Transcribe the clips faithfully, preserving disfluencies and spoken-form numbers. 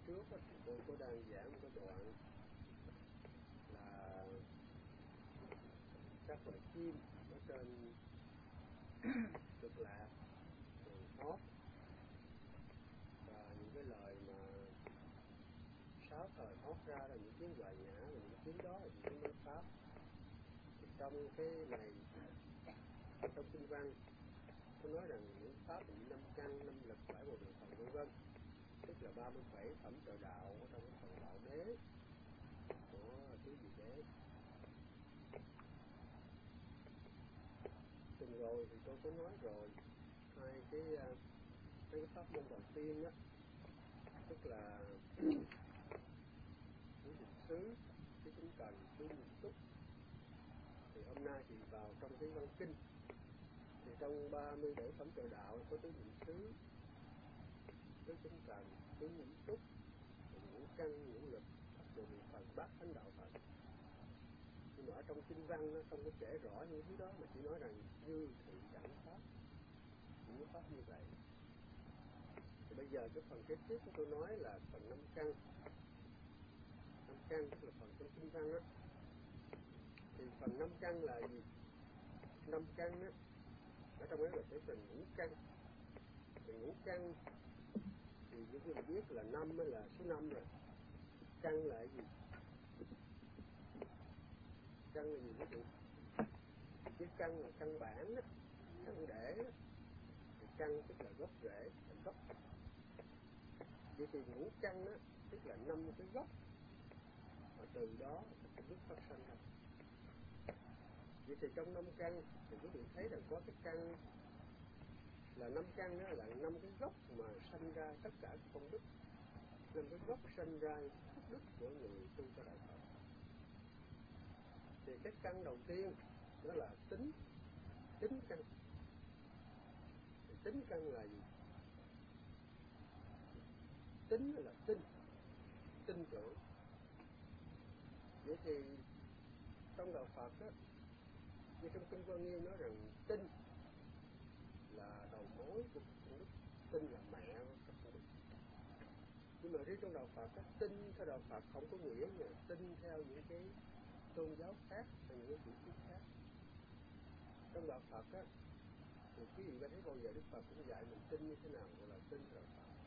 trước thì tôi có đang giảng một cái đoạn là các loài chim ở trên Cực Lạc, rồi hót và những cái lời mà sáu thời hót ra là những tiếng hòa nhã, và những tiếng đó là những tiếng nói pháp. Thì trong cái này, trong kinh văn tôi nói rằng những pháp là những năm căn, năm lực, bảy bộ đường phần vân vân, tức là ba mươi bảy phẩm trợ đạo ở trong cái phần đạo đế của tứ diệu đế. Tuần rồi thì tôi có nói rồi hai cái hai cái pháp môn đầu tiên đó, tức là tứ niệm xứ, tứ tinh cần, tứ niệm xúc. Thì hôm nay thì vào trong cái văn kinh, thì trong ba mươi bảy phẩm trợ đạo có tứ niệm xứ, tứ tinh cần, tứ niệm xúc, ngũ căn, ngũ lực, rồi niệm phần, bát thánh đạo Phật. Nhưng mà ở trong kinh văn nó không có kể rõ những thứ đó, mà chỉ nói rằng như thị đẳng pháp, những pháp như vậy. Thì bây giờ cái phần kế tiếp của tôi nói là phần năm căn. Năm căn tức là phần trong kinh văn á. Thì phần năm căn là gì? Năm căn á, ở trong ấy là sẽ phần ngũ căn. Thì ngũ căn thì như quý vị biết là năm là số năm rồi. Căn là gì? Căn là gì quý vị? Cái căn là căn bản á, căn để á. Thì căn tức là gốc rễ, là gốc. Vậy thì ngũ căn á, tức là năm cái gốc, và từ đó cái nước phát sinh ra. Vậy thì trong năm căn thì quý vị thấy rằng có cái căn là năm căn, đó là năm cái gốc mà sanh ra tất cả các công đức, năm cái gốc sanh ra phước đức của người tu cho đạo Phật. Thì cái căn đầu tiên đó là tính, tính căn. Thì tính căn là gì? Tính là tin, tin tưởng. Vậy thì trong đạo Phật á, như trong kinh Quan Nghiêm nói rằng tin là đầu mối của công đức, tin là mẹ của các công đức. Nhưng mà riêng trong đạo Phật á, tin theo đạo Phật không có nghĩa là tin theo những cái tôn giáo khác hay những cái chủ thuyết khác. Trong đạo Phật á, thì quý vị đã thấy bao giờ Đức Phật cũng dạy mình tin như thế nào gọi là tin theo đạo Phật.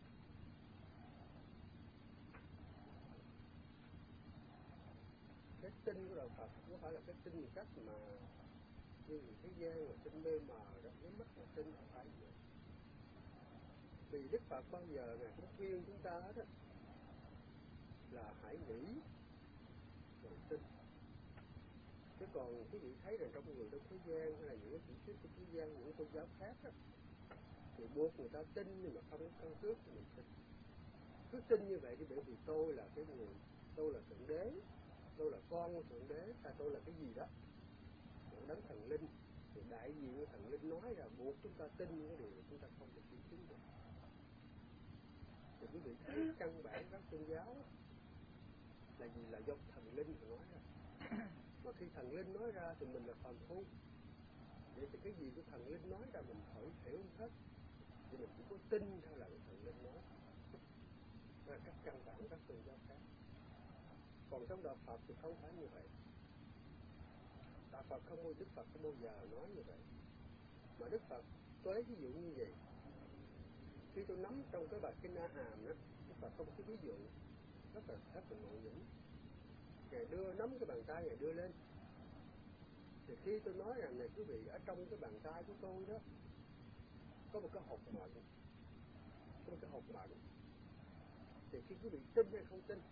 Cái tin của đạo Phật không phải là cái tin một cách mà như người thế gian là tin mê mờ đó, nếu mất là tin không phải vậy. Vì Đức Phật bao giờ Ngài cũng khuyên chúng ta đó là hãy nghĩ rồi tin. Chứ còn quý vị thấy rằng trong người trong thế gian hay là những cái chủ thuyết của thế gian, những tôn giáo khác đó, thì buộc người ta tin nhưng mà không có căn cứ thì mình tin. Cứ tin như vậy thì bởi vì tôi là cái người, tôi là Thượng Đế, tôi là con của Thượng Đế, hay tôi là cái gì đó, những đấng thần linh, thì đại diện của thần linh nói là buộc chúng ta tin những cái điều mà chúng ta không thể kiểm chứng được. Thì quý vị thấy căn bản các tôn giáo là gì? Là do thần linh mà nói ra. Mà khi thần linh nói ra thì mình là phàm phu. Vậy thì cái gì của thần linh nói ra mình hỏi hiểu không hết, thì mình chỉ có tin theo là thần linh nói. Đó là các căn bản các tôn giáo khác. Còn trong đạo Phật thì không phải như vậy. Đạo Phật không bao Đức Phật không bao giờ nói như vậy. Mà Đức Phật tới ví dụ như vậy. Khi tôi nắm trong cái bài kinh A Hàm đó, Đức Phật có một cái ví dụ rất là rất là ngộ nghĩnh. Ngài đưa nắm cái bàn tay Ngài đưa lên. Thì khi tôi nói rằng này quý vị, ở trong cái bàn tay của tôi đó có một cái hột mận, có một cái hột mận. Thì khi quý vị tin hay không tin,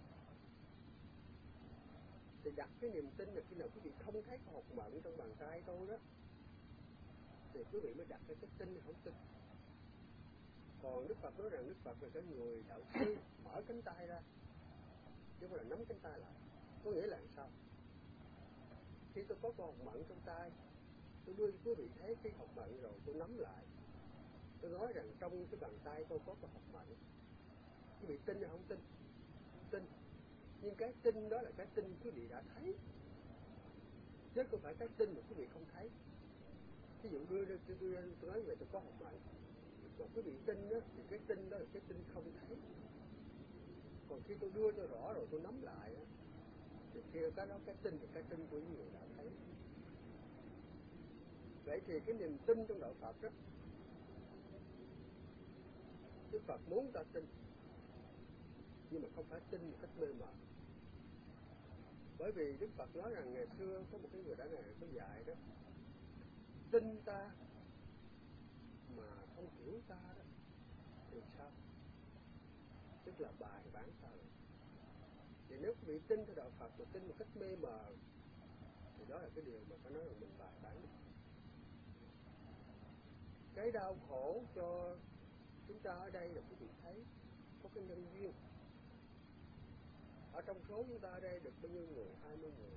thì đặt cái niềm tin là khi nào quý vị không thấy cái hột mận trong bàn tay tôi đó, thì quý vị mới đặt cái cái tin hay không tin. Còn Đức Phật nói rằng Đức Phật là cái người đạo sư mở cánh tay ra, chứ không là nắm cánh tay lại. Có nghĩa là sao? Khi tôi có cái hột mận trong tay, tôi đưa quý vị thấy cái hột mận rồi, tôi nắm lại. Tôi nói rằng trong cái bàn tay tôi có cái hột mận. Quý vị tin hay không tin? Tin. Nhưng cái tin đó là cái tin quý vị đã thấy, chứ không phải cái tin mà quý vị không thấy. Ví dụ đưa ra, tôi đưa ra, tôi nói về tôi có hột mận. Còn quý vị tin đó, thì cái tin đó là cái tin không thấy. Còn khi tôi đưa cho rõ rồi tôi nắm lại á, thì khi cái đó cái tin thì cái tin của những người đã thấy. Vậy thì cái niềm tin trong đạo Phật đó, Đức Phật muốn ta tin, nhưng mà không phải tin một cách mê mờ. Bởi vì Đức Phật nói rằng ngày xưa có một cái người đã ngày có dạy đó, tin ta mà không hiểu ta đó thì sao? Tức là bài bán ta rồi. Thì nếu quý vị tin theo đạo Phật mà tin một cách mê mờ thì đó là cái điều mà phải nói rằng mình bài bán. Cái đau khổ cho chúng ta ở đây là quý vị thấy có cái nhân duyên. Ở trong số chúng ta ở đây được bao nhiêu người? hai mươi người.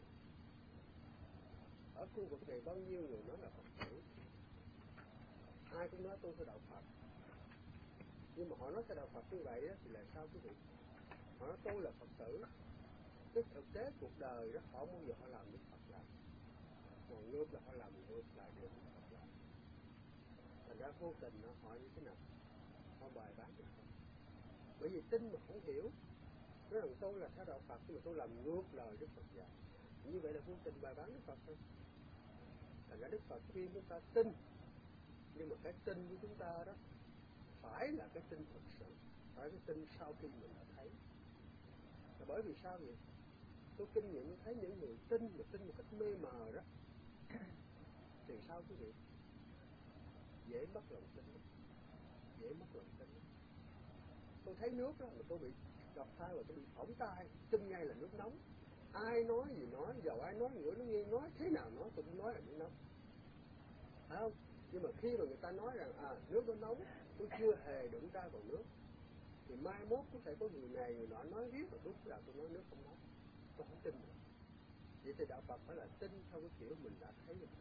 Ở khu vực này bao nhiêu người nói là Phật tử? Ai cũng nói tôi theo đạo Phật. Nhưng mà họ nói theo đạo Phật như vậy đó, thì là sao quý vị? Họ nói tôi là Phật tử. Cái thực tế cuộc đời đó họ bao giờ họ làm Đức Phật làm. Còn ngược là họ làm ngược lại điều Đức Phật làm. Thành ra vô tình nó họ như thế nào? Họ bài bán Đức Phật. Bởi vì tin mà không hiểu. Nói rằng tôi là theo đạo Phật nhưng mà tôi làm ngược lời Đức Phật dạy. Như vậy là vô tình bài bán Đức Phật thôi. Thành ra Đức Phật khuyên chúng ta tin. Nhưng mà cái tin của chúng ta đó phải là cái tin thực sự, phải cái tin sau khi mình đã thấy. Là bởi vì sao vậy? Tôi kinh nghiệm thấy những người tin mà tin một cách mê mờ đó thì sao quý vị? Dễ mất lòng tin, dễ mất lòng tin. Tôi thấy nước đó mà tôi bị đọc thai và tôi bị phỏng tay, tin ngay là nước nóng. Ai nói gì nói, dầu ai nói nữa nó nghe nói thế nào nói tôi cũng nói là nước nóng, phải không? Nhưng mà khi mà người ta nói rằng à nước nó nóng, tôi chưa hề đụng tay vào nước, thì mai mốt có thể có người này người nọ nói riết và lúc nào tôi nói nước không nóng, tôi không tin được. Vậy thì đạo Phật phải là tin theo cái kiểu mình đã thấy được.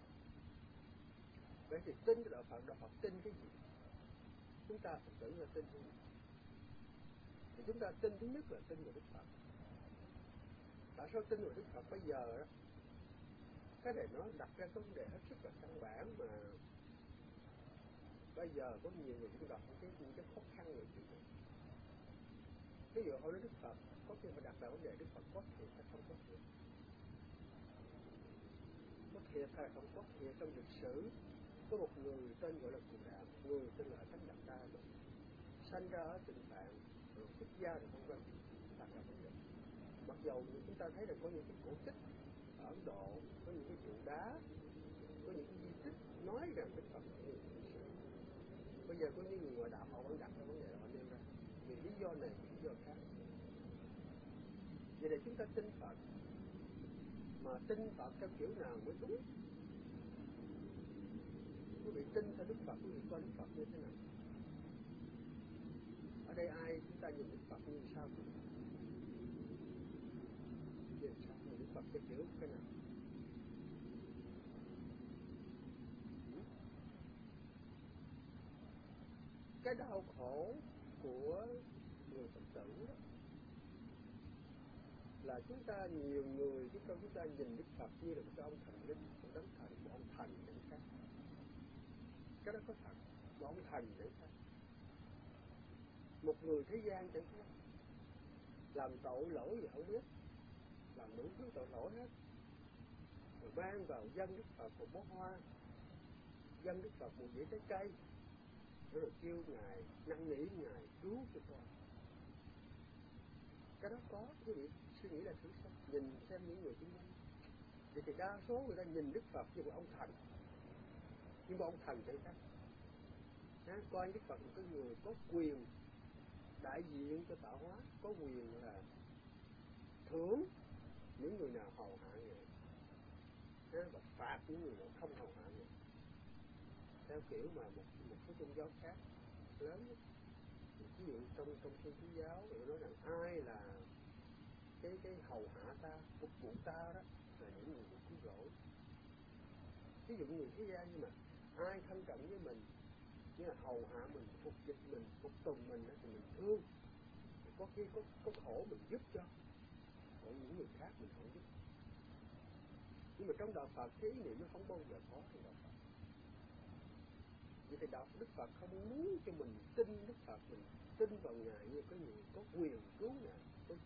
Vậy thì tin cái đạo Phật, đạo Phật tin cái gì? Chúng ta Phật tử là tin cái gì? Thì chúng ta tin thứ nhất là tin vào Đức Phật. Tại sao tin vào Đức Phật bây giờ đó? Cái này nó đặt ra cái vấn đề hết sức là căn bản mà bây giờ có nhiều người cũng gặp những cái, những cái khó khăn về chuyện này. Ví dụ họ nói Đức Phật, có khi phải đặt ra vấn đề Đức Phật có thiệt hay không có thiệt. Có thiệt hay không có thiệt. Trong lịch sử có một người tên gọi là Cù Đạm, người tên là Thánh Đạt Đa mà sanh ra ở Tịnh Phạn, rồi xuất gia rồi vân vân, đặt ra vấn đề. Mặc dầu chúng ta thấy là có những cái cổ tích ở Ấn Độ, có những cái trụ đá, có những cái di tích nói rằng Đức Phật là người thực sự. Bây giờ có những người ngoại đạo họ vẫn đặt ra vấn đề họ nêu ra vì lý do này, vì lý do khác. Vậy là chúng ta tin Phật, mà tin Phật theo kiểu nào mới đúng? Quý vị tin theo Đức Phật, quý vị coi Đức Phật như thế nào? Ở đây ai chúng ta nhìn Đức Phật như sao? Nhìn sao? Nhìn Đức Phật theo kiểu cái nào? Cái đau khổ của người Phật tử đó là chúng ta nhiều người chúng ta chúng ta nhìn Đức Phật như là một cái ông thần linh, một đấng thần, một ông thần để khác. Cái đó có thật, một ông thần để khác. Một người thế gian chẳng khác, làm tội lỗi gì không biết, làm đủ thứ tội lỗi hết, rồi mang vào dân Đức Phật một bó hoa, dân Đức Phật một dĩa trái cây, rồi kêu Ngài, năn nỉ Ngài cứu cho con. Cái đó có, quý vị suy nghĩ là thử xem, nhìn xem những người xung quanh. Vậy thì đa số người ta nhìn Đức Phật như một ông thần, nhưng mà ông thần chẳng khác. Ha, coi Đức Phật một cái người có quyền đại diện cho tạo hóa, có quyền là thưởng những người nào hầu hạ Ngài, ha, và phạt những người nào không hầu hạ Ngài. Theo kiểu mà một một số tôn giáo khác lớn, ví dụ trong trong Thiên Chúa giáo người nói rằng ai là cái cái hầu hạ ta, phục vụ ta đó là những người được cứu rỗi. Ví dụ người thế gian nhưng mà ai thân cận với mình, như là hầu hạ mình, phục dịch mình, phục tùng mình đó, thì mình thương, có khi có có khổ mình giúp cho, còn những người khác mình không giúp. Nhưng mà trong đạo Phật cái ý niệm nó không bao giờ có trong đạo Phật. Vậy thì đạo Đức Phật không muốn cho mình tin Đức Phật, mình tin vào Ngài như cái người có quyền cứu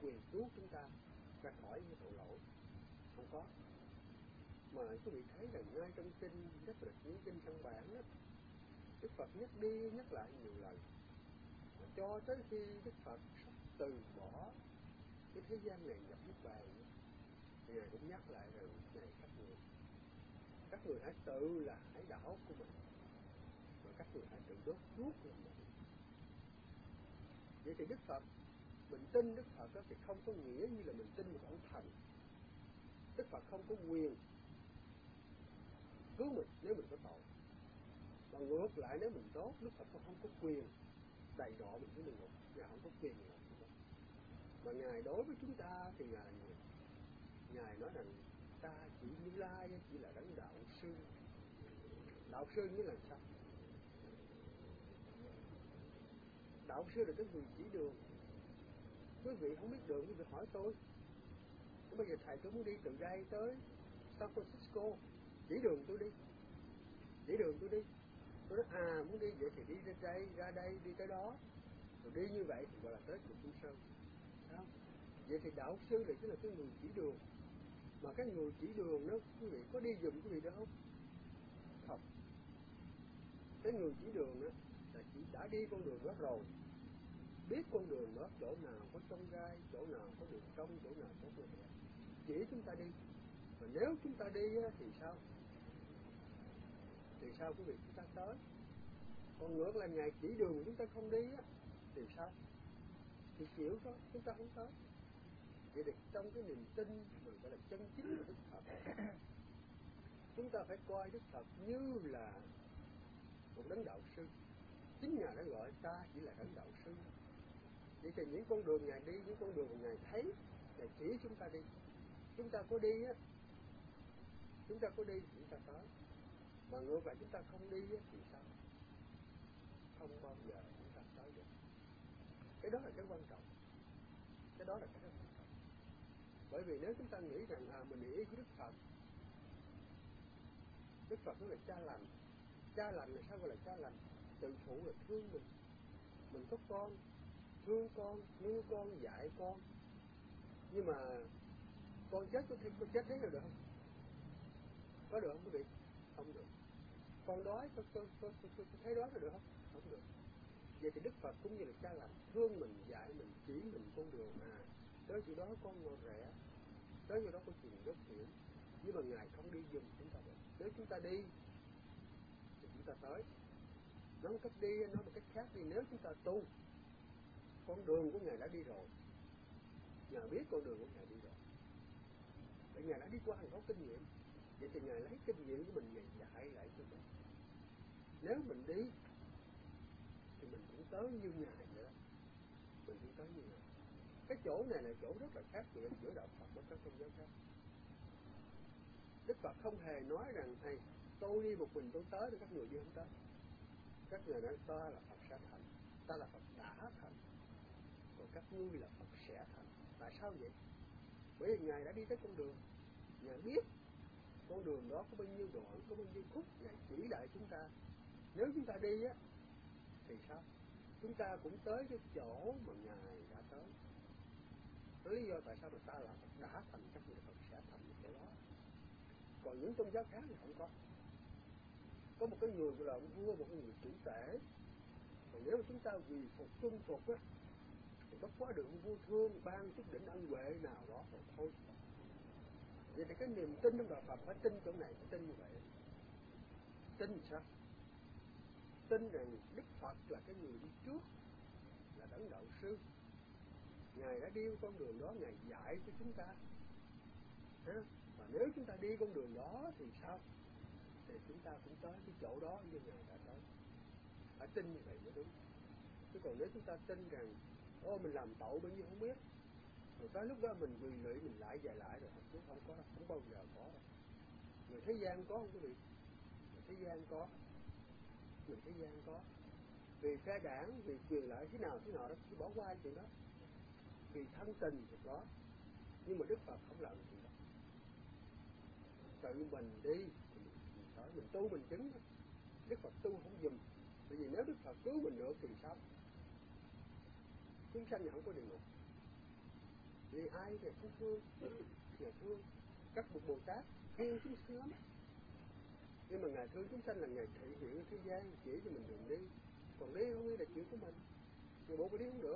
quyền cứu chúng ta ra khỏi cái tội lỗi, không có. Mà quý vị thấy rằng ngay trong kinh, nhất là những kinh căn bản đó, Đức Phật nhắc đi nhắc lại nhiều lần, cho tới khi Đức Phật từ bỏ cái thế gian này nhập niết bàn, thì Ngài cũng nhắc lại rằng này các người, các người hãy tự là hải đảo của mình, và các người hãy tự đốt đuốc của mình. Vậy thì Đức Phật, mình tin Đức Phật đó thì không có nghĩa như là mình tin một ông thần. Đức Phật không có quyền cứu mình nếu mình có tội, và ngược lại nếu mình tốt, Đức Phật không có quyền đầy độ mình với địa ngục. Ngài không có quyền làm đó. Mà Ngài đối với chúng ta thì Ngài Ngài nói rằng ta chỉ Như Lai, chỉ là đấng đạo sư. Đạo sư nghĩa là sao? Đạo sư là cái người chỉ đường. Quý vị không biết đường, quý vị hỏi tôi. Bây giờ thầy tôi muốn đi từ đây tới San Francisco, chỉ đường tôi đi, chỉ đường tôi đi. Tôi nói à muốn đi vậy thì đi ra đây, ra đây, đi tới đó, rồi đi như vậy thì gọi là tới Chùa Kim Sơn. Không? Vậy thì đạo sư là chính là cái người chỉ đường. Mà cái người chỉ đường đó, quý vị có đi giùm quý vị đó không? Không. Cái người chỉ đường đó là chỉ đã đi con đường đó rồi, biết con đường đó chỗ nào có trong gai, chỗ nào có đường trong, chỗ nào có đường hẹp, chỉ chúng ta đi. Và nếu chúng ta đi thì sao? Thì sao quý vị? Chúng ta tới. Còn ngược là Ngài chỉ đường mà chúng ta không đi á, thì sao? Thì chịu thôi, chúng ta không tới. Vậy thì trong cái niềm tin mình gọi là chân chính của Đức Phật, chúng ta phải coi Đức Phật như là một đấng đạo sư. Chính Ngài đã gọi ta chỉ là đấng đạo sư. Vậy thì những con đường Ngài đi, những con đường mà Ngài thấy, Ngài chỉ chúng ta đi. Chúng ta có đi á, chúng ta có đi thì chúng ta tới. Mà ngược lại chúng ta không đi á, thì sao? Không bao giờ chúng ta tới được. Cái đó là cái quan trọng. Cái đó là cái quan trọng. Bởi vì nếu chúng ta nghĩ rằng à mình nghĩ với Đức Phật, Đức Phật nó là cha lành. Cha lành là sao gọi là cha lành? Tự phụ là thương mình. Mình có con, thương con, nuôi con, dạy con. Nhưng mà con chết có thể có chết thế nào được không? Có được không quý vị? Không được. Con đói có, có, có, có, có, có thấy đói có được không? Không được. Vậy thì Đức Phật cũng như là cha lành, thương mình, dạy mình, chỉ mình con đường à tới chỗ đó con ngồi rẽ, tới chỗ đó có chuyện dốc hiểm. Nhưng mà Ngài không đi giùm chúng ta được. Nếu chúng ta đi thì chúng ta tới. Nói một cách đi, nói một cách khác đi, nếu chúng ta tu, con đường của Ngài đã đi rồi, Ngài biết con đường của Ngài đi rồi, bởi Ngài đã đi qua, Ngài có kinh nghiệm. Vậy thì Ngài lấy kinh nghiệm của mình, Ngài dạy lại cho mình. Nếu mình đi thì mình cũng tới như Ngài vậy đó. Mình cũng tới như Ngài. Cái chỗ này là chỗ rất là khác biệt giữa đạo Phật và các tôn giáo khác. Đức Phật không hề nói rằng thầy tôi đi một mình tôi tới thì các người đi không tới. Các người nói ta là Phật sẽ thành, ta là Phật đã thành, còn các ngươi là Phật sẽ thành. Tại sao vậy? Bởi vì Ngài đã đi tới con đường, Ngài biết con đường đó có bao nhiêu đoạn, có bao nhiêu khúc, Ngài chỉ lại chúng ta. Nếu chúng ta đi á thì sao? Chúng ta cũng tới cái chỗ mà Ngài đã tới. Đó lý do tại sao mà ta là Phật đã thành, các người là Phật sẽ thành cái đó. Còn những tôn giáo khác thì không có. Có một cái người gọi là ông vua, một cái người chủ tể. Còn nếu mà chúng ta vì phục tuân phục á, thì có quá được vua thương ban chút đỉnh ân huệ nào đó rồi thôi. Vậy thì cái niềm tin trong đạo Phật phải tin chỗ này, phải tin như vậy. Tin sao? Tin rằng Đức Phật là cái người đi trước, là đấng đạo sư. Ngài đã đi con đường đó, Ngài dạy cho chúng ta. Và nếu chúng ta đi con đường đó thì sao? Thì chúng ta cũng tới cái chỗ đó như Ngài đã tới. Phải tin như vậy mới đúng. Chứ còn nếu chúng ta tin rằng ô mình làm tội bao nhiêu không biết, rồi tới lúc đó mình quỳ lụy mình lại dài lại rồi không, không có đâu, không bao giờ có đâu. Người thế gian có không quý vị? Người thế gian có, người thế gian có. Vì phe đảng, vì quyền lợi thế nào thế nào đó, cứ bỏ qua chuyện đó. Vì thân tình thì có, nhưng mà Đức Phật không làm chuyện đó. Tự mình đi, mình, mình tới, mình tu mình chứng. Đức Phật tu không dùm. Bởi vì nếu Đức Phật cứu mình được thì sao? Chúng sanh không có địa ngục. Vì ai thì không thương, Ngài thương. Các bậc Bồ Tát thương chúng sanh lắm. Nhưng mà Ngài thương chúng sanh là Ngài thể hiện thế gian, chỉ cho mình đường đi. Còn đi không đi là chuyện của mình. Người bộ phải đi không được.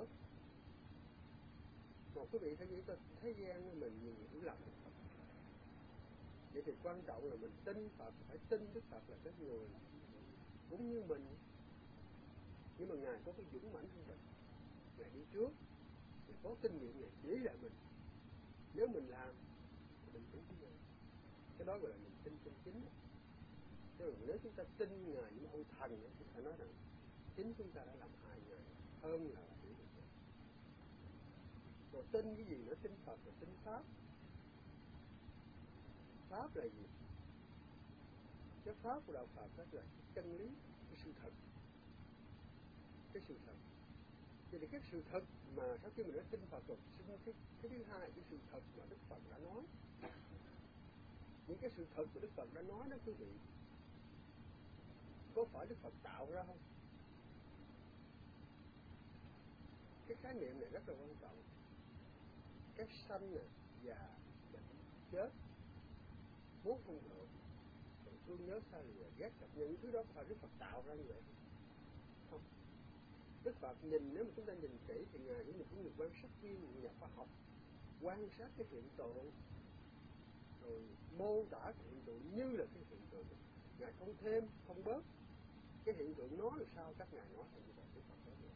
Mà quý vị thấy nghĩ coi thế gian mình nhiều hiểu lầm. Vậy thì quan trọng là mình tin Phật, phải tin Đức Phật là cái người cũng như mình. Nhưng mà Ngài có cái dũng mãnh hơn mình. Ngài đi trước, Ngài có kinh nghiệm, Ngài chỉ lại mình. Nếu mình làm thì mình cũng như Ngài. Cái đó gọi là mình tin chân chính. Chứ nếu chúng ta tin Ngài những ông thần thì phải nói rằng chính chúng ta đã làm hại Ngài hơn là hiểu được Ngài. Rồi tin cái gì nữa? Tin Phật rồi tin Pháp. Pháp là gì? Cái Pháp của Đạo Phật đó là cái chân lý, cái sự thật. Cái sự thật. Vậy thì cái sự thật mà sau khi mình đã tin Phật rồi, xin cái, cái thứ hai, cái sự thật mà Đức Phật đã nói. Những cái sự thật mà Đức Phật đã nói đó quý vị, có phải Đức Phật tạo ra không? Cái khái niệm này rất là quan trọng. Cái sanh nè, già, bệnh, chết, muốn không được, rồi thương nhớ xa lìa, ghét gặp những thứ đó phải Đức Phật tạo ra như vậy không? Đức Phật nhìn, nếu mà chúng ta nhìn kỹ thì Ngài cũng là một người quan sát viên, một nhà khoa học, quan sát cái hiện tượng, rồi mô tả cái hiện tượng như là cái hiện tượng. Ngài không thêm, không bớt. Cái hiện tượng nó là sao các Ngài nói là như vậy, Đức Phật nói vậy.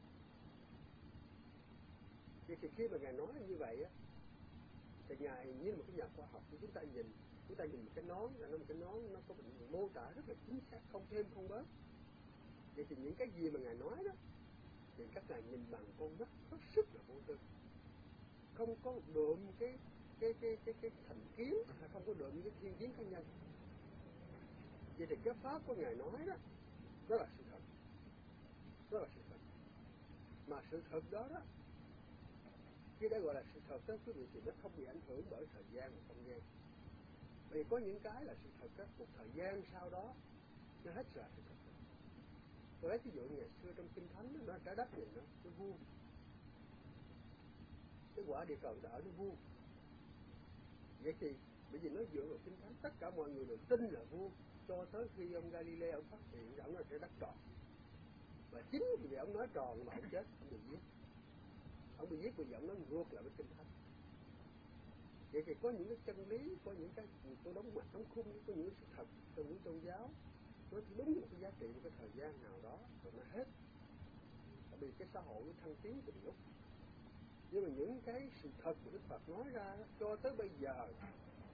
Vậy thì khi mà Ngài nói như vậy á, thì Ngài như một cái nhà khoa học, thì chúng ta nhìn, chúng ta nhìn một cái nón, là nó một cái nón, nó có một mô tả rất là chính xác, không thêm, không bớt. Vậy thì những cái gì mà Ngài nói đó, thì các Ngài nhìn bằng con mắt hết sức là vô tư, không có đượm cái cái cái cái cái thành kiến, hay không có đượm những cái thiên kiến cá nhân. Vậy thì cái pháp của Ngài nói đó, đó là sự thật, đó là sự thật. Mà sự thật đó đó, khi đã gọi là sự thật đó quý vị, thì nó không bị ảnh hưởng bởi thời gian và không gian. Vì có những cái là sự thật đó, một thời gian sau đó nó hết ra sự thật. Tôi lấy ví dụ ngày xưa trong Kinh Thánh nó trái đất nhìn nó, nó vuông. Cái quả địa cầu nó ở nó vuông. Vậy thì bởi vì nó dựa vào Kinh Thánh, tất cả mọi người đều tin là vuông, cho tới khi ông Galilei ông phát hiện rằng nó là trái đất tròn. Và chính vì ông nói tròn mà ông chết, ông bị giết. Ông bị giết vì ông nói ngược lại với Kinh Thánh. Vậy thì có những cái chân lý, có những cái tôi đóng mặt đóng khung, có những cái sự thật trong những tôn giáo, nó chỉ đúng một cái giá trị, một cái thời gian nào đó rồi nó hết. Bởi vì cái xã hội nó thăng tiến từng lúc. Nhưng mà những cái sự thật của Đức Phật nói ra cho tới bây giờ,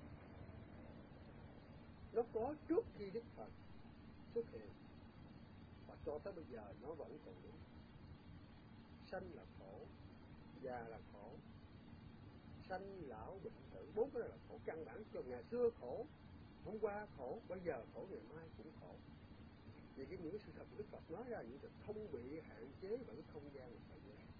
nó có trước khi Đức Phật xuất hiện, và cho tới bây giờ nó vẫn còn đúng. Sanh là khổ, già là khổ, sanh lão bệnh tử, bốn cái đó là khổ căn bản. Cho ngày xưa khổ, hôm qua khổ, bây giờ khổ, ngày mai cũng khổ. Vì cái những cái sự thật của Đức Phật nói ra, những sự không bị hạn chế bởi cái không gian và thời gian.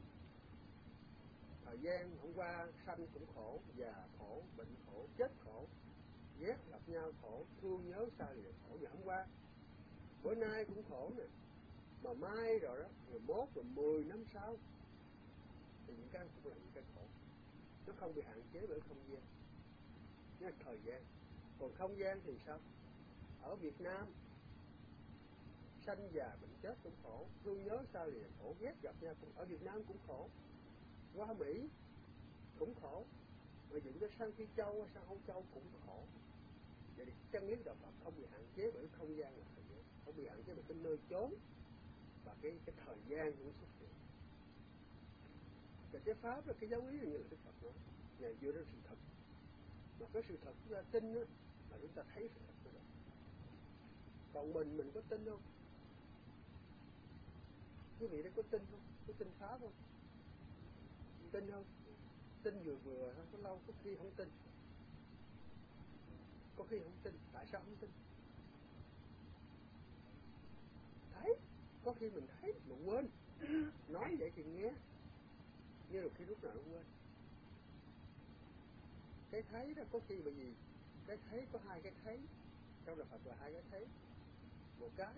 Thời gian hôm qua sanh cũng khổ, già khổ, bệnh khổ, chết khổ, ghét gặp nhau khổ, thương nhớ xa lìa khổ. Và hôm qua, bữa nay cũng khổ nè, mà mai rồi đó, rồi mốt, rồi mười năm sau, thì những cái cũng là những cái khổ. Nó không bị hạn chế bởi không gian, nó là thời gian. Còn không gian thì sao? Ở Việt Nam, sanh già bệnh chết cũng khổ, thương nhớ xa lìa khổ, ghét gặp nhau cũng ở Việt Nam cũng khổ. Qua Mỹ cũng khổ, mà dựng tới sang Phi Châu, sang Âu Châu cũng khổ. Vậy thì chân lý Đạo Phật không bị hạn chế bởi không gian và thời gian, không bị hạn chế bởi cái nơi chốn và cái cái thời gian cũng xuất hiện. Và cái pháp là cái giáo lý như là Đức Phật nói, Ngài dựa trên sự thật. Mà cái sự thật chúng ta tin đó, là chúng ta thấy sự thật của nó. Còn mình, mình có tin không? Quý vị đã có tin không? Có tin pháp không? Tin không? Tin vừa vừa thôi, có lâu có khi không tin. Có khi không tin, tại sao không tin? Thấy, có khi mình thấy mà quên. Nói vậy thì nghe, nhưng rồi khi lúc nào nó quên. Cái thấy đó có khi bởi vì cái thấy có hai cái thấy, trong Đạo Phật là hai cái thấy. Một cái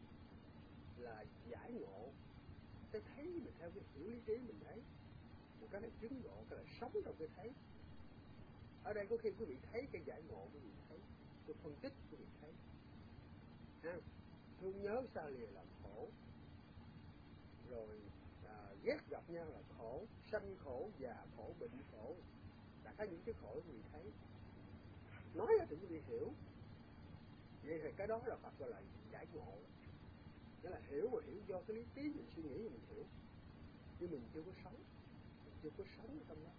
là giải ngộ, cái thấy mình theo cái hiểu lý trí mình thấy. Một cái là chứng ngộ, cái là sống trong cái thấy. Ở đây có khi quý vị thấy cái giải ngộ, quý vị thấy tôi phân tích, quý vị thấy ha, thương nhớ xa lìa làm khổ, rồi à, ghét gặp nhau là khổ, sanh khổ, già khổ, bệnh khổ, là cả những cái khổ quý vị thấy. Nói ra thì quý vị hiểu. Vậy thì cái đó là Phật gọi là giải ngộ. Nghĩa là hiểu mà hiểu do cái lý trí mình suy nghĩ mình hiểu, nhưng mình chưa có sống, mình chưa có sống ở trong đó.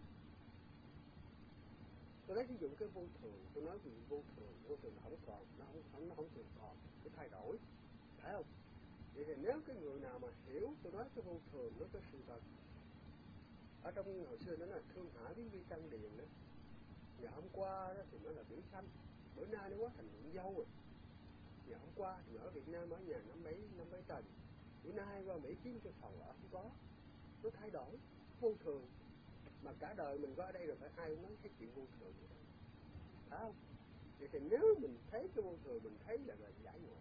Tôi lấy ví dụ cái vô thường, tôi nói về vô thường, vô thường nó không còn, nó không, không nó không thường còn, cái thay đổi, phải không? Vậy thì nếu cái người nào mà hiểu, tôi nói cái vô thường, nó cái sự thật. Ở trong hồi xưa nó là Thương Hải với Vi Tăng Điền đó. Ngày hôm qua đó thì nó là Biển Xanh, bữa nay nó quá thành Nguyễn Dâu rồi. Ngày hôm qua thì ở Việt Nam ở nhà năm mấy năm mấy tầng, bữa nay qua Mỹ kiếm cái phòng ở không có, nó thay đổi, vô thường. Mà cả đời mình có ở đây rồi phải ai cũng nói cái chuyện vô thường vậy đó, phải không? Vậy thì nếu mình thấy cái vô thường, mình thấy là, là giải ngộ.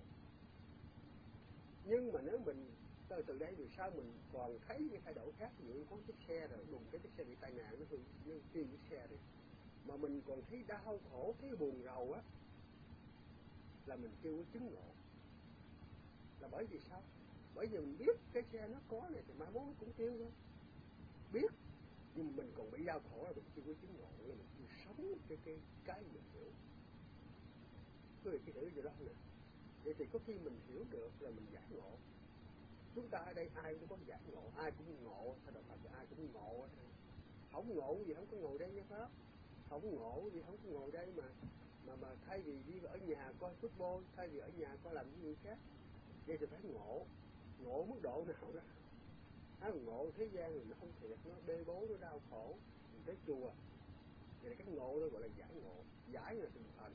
Nhưng mà nếu mình từ từ đây về sau mình còn thấy cái thay đổi khác, ví dụ như có chiếc xe rồi đùng cái chiếc xe bị tai nạn nó hư như kia chiếc xe đi, mà mình còn thấy đau khổ, thấy buồn rầu á, là mình chưa có chứng ngộ. Là bởi vì sao? Bởi vì mình biết cái xe nó có này thì mai mốt nó cũng tiêu thôi, biết, nhưng mà mình còn bị đau khổ là mình chưa có chứng ngộ, là mình chưa sống cái cái cái mình hiểu. Quý vị chỉ hiểu điều đó nè. Vậy thì có khi mình hiểu được là mình giải ngộ. Chúng ta ở đây ai cũng có giải ngộ, ai cũng ngộ, theo đạo Phật ai cũng ngộ. Không ngộ gì không có ngồi đây nha Pháp, không ngộ gì không có ngồi đây mà mà mà thay vì đi ở nhà coi football, thay vì ở nhà coi làm những gì khác, vậy thì phải ngộ. Ngộ mức độ nào đó? Á, ngộ thế gian thì nó không thiệt, nó bê bối, nó đau khổ, mình tới chùa. Vậy là cái ngộ đó gọi là giải ngộ. Giải là từng phần,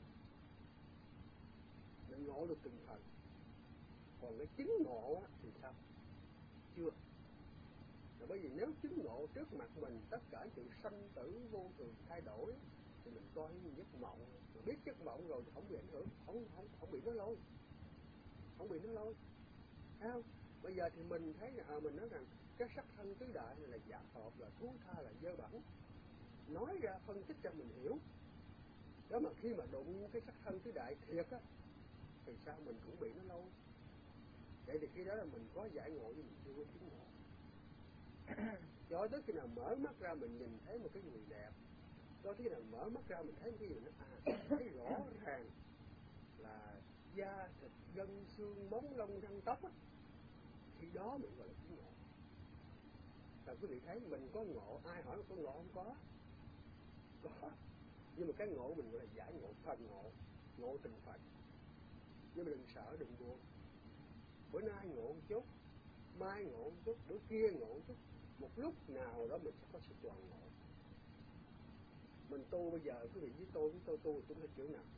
mình ngộ được từng phần. Còn cái chứng ngộ á, thì sao? Chưa. Là bởi vì nếu chứng ngộ trước mặt mình tất cả sự sanh tử vô thường thay đổi thì mình coi như giấc mộng. Mà biết giấc mộng rồi thì không bị ảnh hưởng, không không không bị nó lôi, không bị nó lôi, thấy không? Bây giờ thì mình thấy là à, mình nói rằng cái sắc thân tứ đại này là giả hợp, là thú tha, là dơ bẩn, nói ra phân tích cho mình hiểu. Đó mà khi mà đụng cái sắc thân tứ đại thiệt á thì sao mình cũng bị nó lôi. Vậy thì khi đó là mình có giải ngộ nhưng mình chưa có chứng ngộ. Cho tới khi nào mở mắt ra mình nhìn thấy một cái người đẹp, cho tới khi nào mở mắt ra mình thấy một cái gì nó à, thấy rõ ràng là da thịt gân xương móng lông răng tóc á, thì đó mình gọi là chứng ngộ. Và quý vị thấy mình có ngộ, ai hỏi có ngộ không? Có, có. Nhưng mà cái ngộ mình gọi là giải ngộ, phần ngộ, ngộ từng phần. Nhưng mà đừng sợ, đừng buồn. Bữa nay ngộ một chút, mai ngộ một chút, bữa kia ngộ một chút, một lúc nào đó mình sẽ có sự toàn ngộ. Mình tu bây giờ, quý vị với tôi, với tôi tu, tôi theo kiểu nào?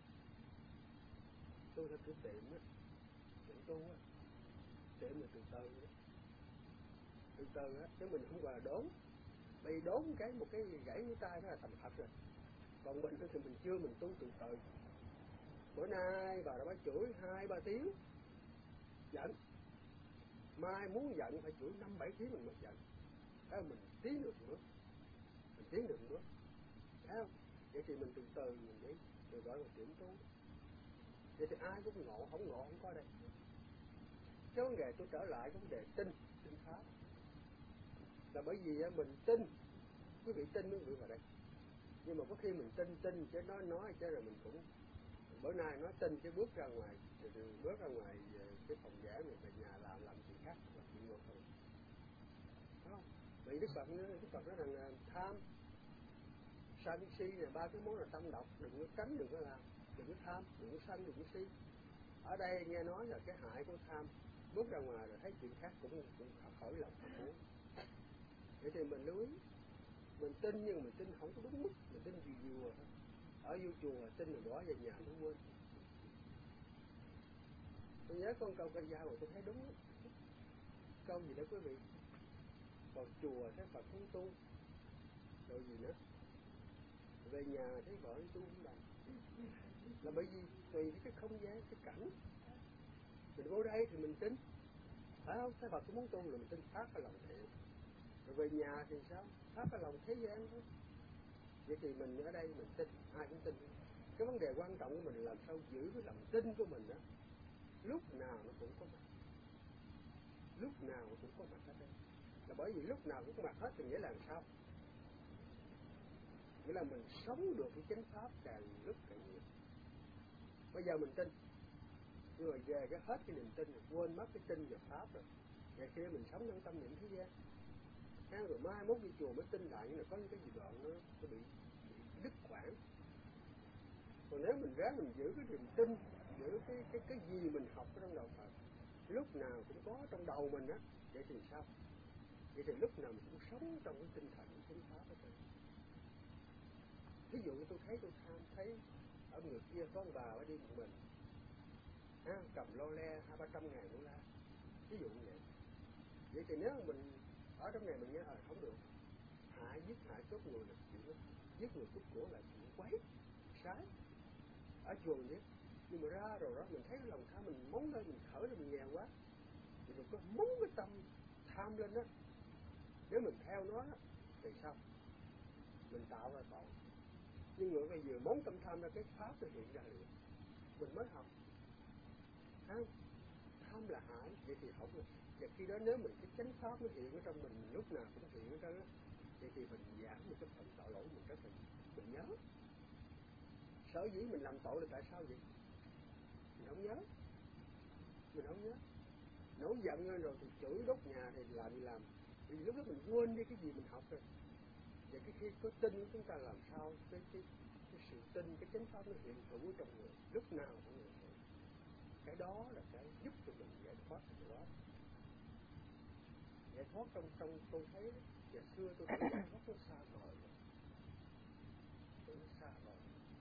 Tôi theo kiểu tiệm á, tiệm tu á, tiệm là từ từ đó, từ từ á, chứ mình không gọi là đốn. Bởi vì đốn cái một cái gãy cái tay đó là thành Phật rồi. Còn mình thì mình chưa, mình tu từ từ. Bữa nay bà đã bà chửi hai ba tiếng, giận. Mai muốn giận phải chửi năm bảy tiếng mình mới giận. Thấy không? Mình tiến được một bước, mình tiến được một bước, thấy không? Vậy thì mình từ từ mình đi, từ gọi là tiệm tu. Vậy thì ai cũng ngộ, không ngộ không có đây. Cái vấn đề tôi trở lại cái vấn đề tin, tin pháp. Là bởi vì mình tin, quý vị tin mới được vào đây. Nhưng mà có khi mình tin tin chứ nói nói chứ rồi mình cũng bữa nay nói tin chứ bước ra ngoài thì bước ra ngoài cái phòng giảng mình về nhà làm làm chuyện khác là chuyện ngược không, phải không? Vì Đức Phật nói, Đức Phật nói rằng tham, sân, si này ba cái món là tâm độc, đừng có tránh, đừng có làm, đừng có tham, đừng có sân, đừng có si. Ở đây nghe nói là cái hại của tham, bước ra ngoài rồi thấy chuyện khác cũng cũng khởi lòng tham muốn. Vậy thì mình lưu ý, mình tin nhưng mình tin không có đúng mức, mình tin vừa vừa thôi. Ở vô chùa tin rồi bỏ về nhà nó quên. Tôi nhớ con câu cây dao rồi tôi thấy đúng đó. Câu gì đó quý vị? Vào chùa thấy Phật không tu, rồi gì nữa? Về nhà thấy vợ tu không bằng. Là bởi vì tùy cái không gian, cái cảnh. Mình vô đây thì mình tin, phải không? Thấy Phật cũng muốn tu là mình tin phát cái lòng thiện. Rồi về nhà thì sao? Pháp ở lòng thế gian thôi. Vậy thì mình ở đây mình tin, ai cũng tin. Cái vấn đề quan trọng của mình là làm sao giữ cái lòng tin của mình đó, lúc nào nó cũng có mặt, lúc nào nó cũng có mặt ở đây. Là bởi vì lúc nào cũng có mặt hết thì nghĩa là làm sao? Nghĩa là mình sống được cái chánh pháp càng lúc càng nhiều. Bây giờ mình tin, rồi về cái hết cái niềm tin, quên mất cái tin vào pháp rồi. Ngày kia mình sống trong tâm niệm thế gian. Ha, rồi mai mốt đi chùa mới tin lại, nhưng mà có những cái gì đoạn nó, nó bị, bị đứt quãng. Còn nếu mình ráng mình giữ cái niềm tin, giữ cái cái cái gì mình học ở trong đầu Phật, lúc nào cũng có trong đầu mình á, vậy thì sao? Vậy thì lúc nào mình cũng sống trong cái tinh thần chánh pháp ở đây. Ví dụ tôi thấy tôi tham thấy ở người kia có ông bà ở đi một mình, ha, cầm lô le hai ba trăm ngàn đô la, ví dụ như vậy. Vậy thì nếu mình ở trong này mình nhớ, ờ không được, hại giết hại cướp người là chuyện đó, giết người cướp của là chuyện quấy, sai. Ở chùa vậy, nhưng mà ra rồi đó mình thấy cái lòng tham mình móng lên, mình thở ra mình nghèo quá, thì mình có móng cái tâm tham lên đó, nếu mình theo nó đó, thì sao? Mình tạo ra tội. Nhưng mà bây giờ móng tâm tham ra cái pháp nó hiện ra liền, mình mới học. Tham, tham là hại, vậy thì không được. Và khi đó nếu mình cái chánh pháp nó hiện ở trong mình, mình lúc nào cũng hiện ở trong đó, vậy thì mình giảm một cái phần tội lỗi mình rất là mình nhớ. Sở dĩ mình làm tội là tại sao vậy? Mình không nhớ. Mình không nhớ. Nổi giận lên rồi thì chửi đốt nhà thì làm gì làm. Vì lúc đó mình quên đi cái gì mình học rồi. Và cái khi có tin chúng ta làm sao cái, cái, cái sự tin, cái chánh pháp nó hiện hữu trong người, lúc nào cũng hiện hữu. Cái đó là cái giúp cho mình giải thoát từ đó. Giải thoát trong trong tôi thấy, ngày xưa tôi thấy giải thoát nó xa vời rồi. Tôi nó xa vời.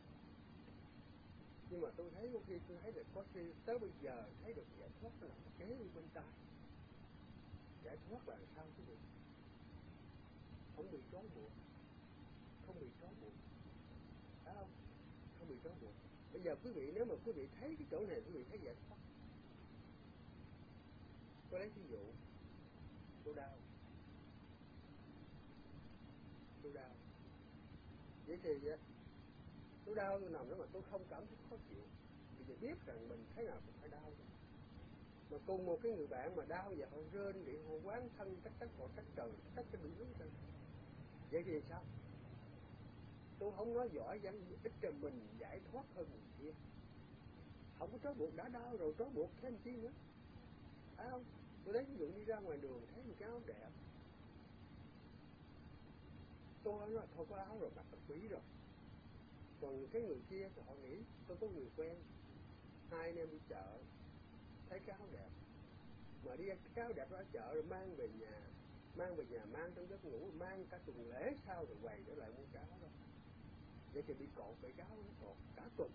Nhưng mà tôi thấy có khi tôi thấy là có khi tới bây giờ thấy được giải thoát nó nằm kế bên tai. Giải thoát là sao quý vị? Không bị trói buộc, không bị trói buộc, phải không? Không bị trói buộc. Bây giờ quý vị nếu mà quý vị thấy cái chỗ này quý vị thấy giải thoát. Tôi lấy ví dụ, tôi đau, tôi đau. Vậy thì tôi đau tôi nằm đó mà tôi không cảm thấy khó chịu. Vì vậy biết rằng mình thế nào cũng phải đau. Mà cùng một cái người bạn mà đau và họ rên để họ quán thân cách cách họ cách trời, cách cái bị đúng rồi. Vậy thì sao? Tôi không nói giỏi vẫn ít cho mình giải thoát hơn người kia. Không có trói buộc, đã đau rồi trói buộc thêm chi nữa. Phải không? Tôi lấy ví dụ đi ra ngoài đường thấy một cái áo đẹp, tôi nói thôi có áo rồi mặc thật quý rồi. Còn cái người kia thì họ nghĩ tôi có người quen, hai anh em đi chợ thấy cái áo đẹp, mà đi cái áo đẹp đó ở chợ rồi mang về nhà, mang về nhà mang trong giấc ngủ, mang cả tuần lễ sau rồi quầy trở lại mua cái áo đó. Vậy thì bị cột cái áo nó cột cả tuần,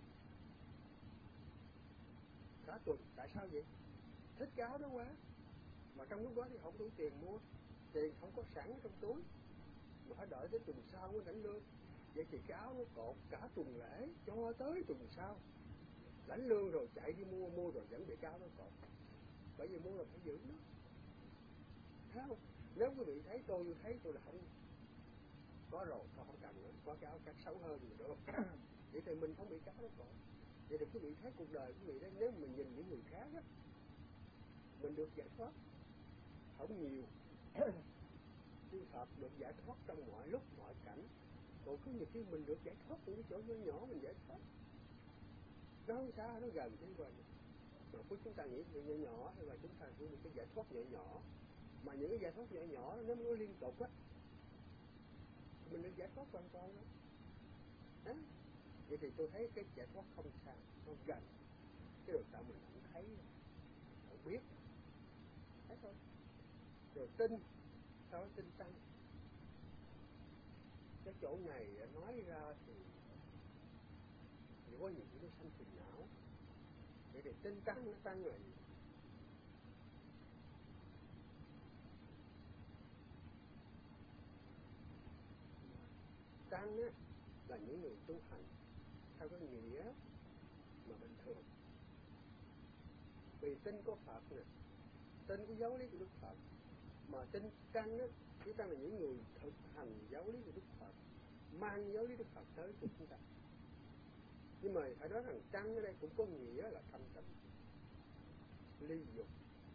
cả tuần. Tại sao vậy? Thích cái áo đó quá, mà trong lúc đó thì không đủ tiền mua, tiền không có sẵn trong túi, mà phải đợi tới tuần sau mới lãnh lương. Vậy thì cái áo nó cột cả tuần lễ cho tới tuần sau, lãnh lương rồi chạy đi mua, mua rồi vẫn bị cái áo nó cột. Bởi vì mua là phải giữ nó, thấy không? Nếu quý vị thấy tôi, tôi thấy tôi là không có rồi, tôi không cần nữa, có cái áo khác xấu hơn rồi đúng không? Vậy thì mình không bị cái áo nó cột. Vậy thì quý vị thấy cuộc đời quý vị đấy, nếu mình nhìn những người khác á, mình được giải thoát không nhiều. Chư Phật được giải thoát trong mọi lúc mọi cảnh. Còn có nhiều khi mình được giải thoát những cái chỗ nhỏ nhỏ mình giải thoát. Nó không xa, nó gần chứ mình. Mà cuối chúng ta nghĩ về nhỏ nhỏ hay là chúng ta cũng được cái giải thoát nhỏ nhỏ. Mà những cái giải thoát nhỏ nhỏ nó mới liên tục á, mình được giải thoát hoàn toàn đó. Đó. Vậy thì tôi thấy cái giải thoát không xa, nó gần. Cái đường tạo mình không thấy, không biết. Thấy thôi. Rồi tin, sao tin tăng. Cái chỗ này nói ra thì chỉ có những cái sanh phiền não. Vậy thì tinh tăng nó tăng là gì? Tăng á là những người tu hành theo cái nghĩa mà bình thường. Vì tin có Phật nè, tin có giáo lý của Đức Phật, Mà tin Tăng á, chúng ta là những người thực hành giáo lý của Đức Phật, mang giáo lý Đức Phật tới cho chúng ta. Nhưng mà phải nói rằng Tăng ở đây cũng có nghĩa là thanh tịnh, ly dục.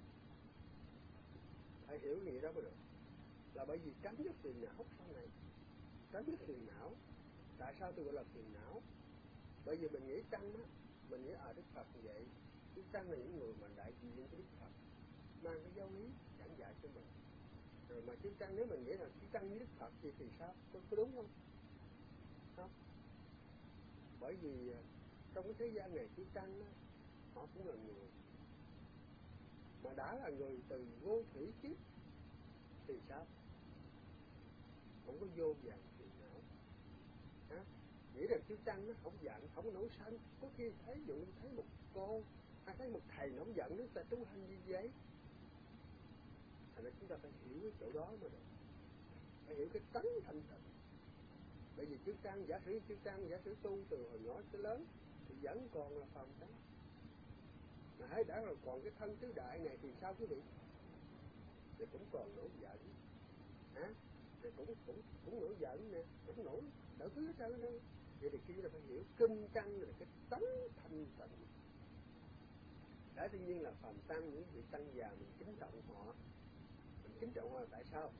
Phải hiểu nghĩa đó mới được. Là bởi vì tránh cái phiền não sau này. Tránh cái phiền não. Tại sao tôi gọi là phiền não? Bởi vì mình nghĩ Tăng á, mình nghĩ ở Đức Phật như vậy. Chúng Tăng là những người mà đại diện của Đức Phật, mang cái giáo lý giảng dạy cho mình. Rồi mà chư Tăng, nếu mình nghĩ là chư Tăng với Đức Phật thì thì sao? Có, có đúng không? Không. Bởi vì trong cái thế gian này chư Tăng á, họ cũng là người. Mà đã là người từ vô thủy kiếp thì sao? Không có vô vàng phiền não. Hả? Nghĩ rằng chư Tăng nó không giận, không nổi sân. Có khi thấy dụ thấy một cô hay thấy một thầy nóng giận nó ta tu hành như vậy. Thành ra chúng ta phải hiểu cái chỗ đó mới được. Phải hiểu cái tánh thanh tịnh. Bởi vì chư Tăng, giả sử chư Tăng, giả sử tu từ hồi nhỏ tới lớn thì vẫn còn là phàm tánh. Mà hãy đã rồi còn cái thân tứ đại này thì sao quý vị? Thì cũng còn nổi giận. Hả? Thì cũng cũng cũng nổi giận nè, cũng nổi đỡ thứ hết trơn đâu. Vậy thì khi chúng ta phải hiểu kinh căn là cái tánh thanh tịnh. Đó tự nhiên là phàm tăng, những vị tăng già mình kính trọng họ. Mình kính trọng họ là tại sao?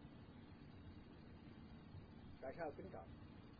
Tại sao kính trọng?